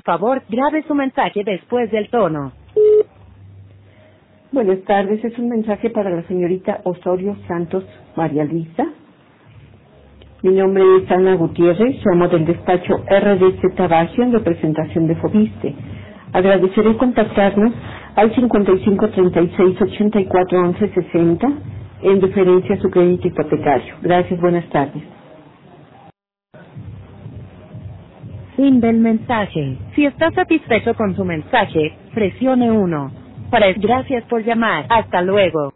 favor, grabe su mensaje después del tono. Buenas tardes, es un mensaje para la señorita Osorio Santos María Luisa. Mi nombre es Ana Gutiérrez, llamo del despacho RDC Tabagio en representación de Fobiste. Agradeceré contactarnos al 55 36 84 11 60 en referencia a su crédito hipotecario. Gracias, buenas tardes. Fin del mensaje. Si está satisfecho con su mensaje, presione 1. Gracias por llamar. Hasta luego.